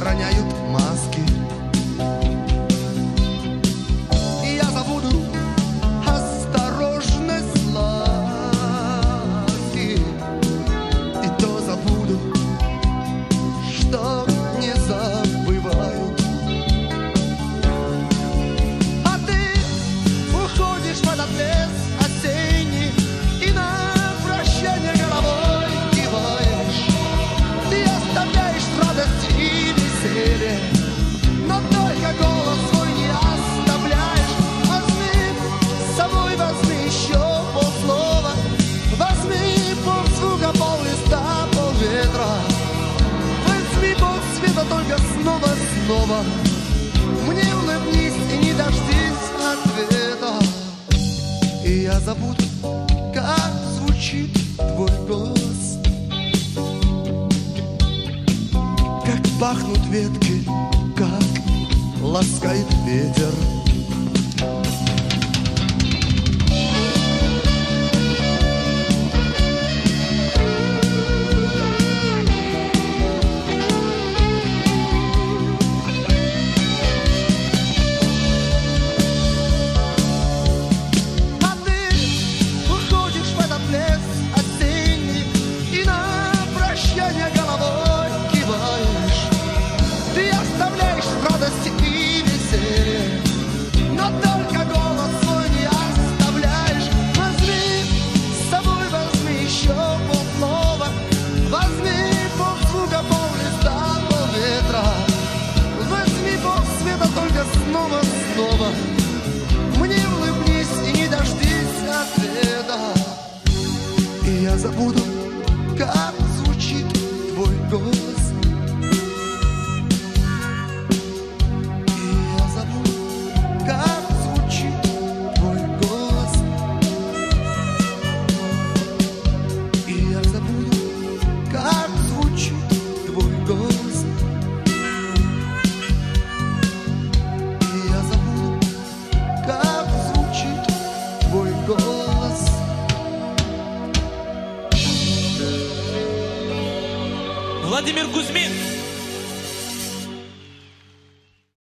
роняют маски. И я забуду осторожность ласки, и то забуду, что не забывают. А ты уходишь в этот лес осенний и на прощание головой киваешь. Ты оставляешь радость и веселье, но только голос свой не оставляешь. Возьми с собой, возьми еще полслова, возьми ползвука, поллиста, полветра, возьми полцвета, только снова. Мне улыбнись и не дождись ответа, и я забуду, как звучит твой голос, как пахнут ветки, как ласкает ветер. А ты уходишь в этот лес осенний и на прощание головой киваешь. Ты оставляешь радости и веселье, но только голос свой не оставляешь. Возьми с собой, возьми еще полслова, возьми ползвука, поллиста, полветра, возьми полсвета, только снова. Мне улыбнись и не дождись ответа, и я забуду, как звучит твой голос. И я забуду, как звучит твой голос. И я забуду, как звучит твой голос. И я забуду, как звучит твой голос. Владимир Кузьмин.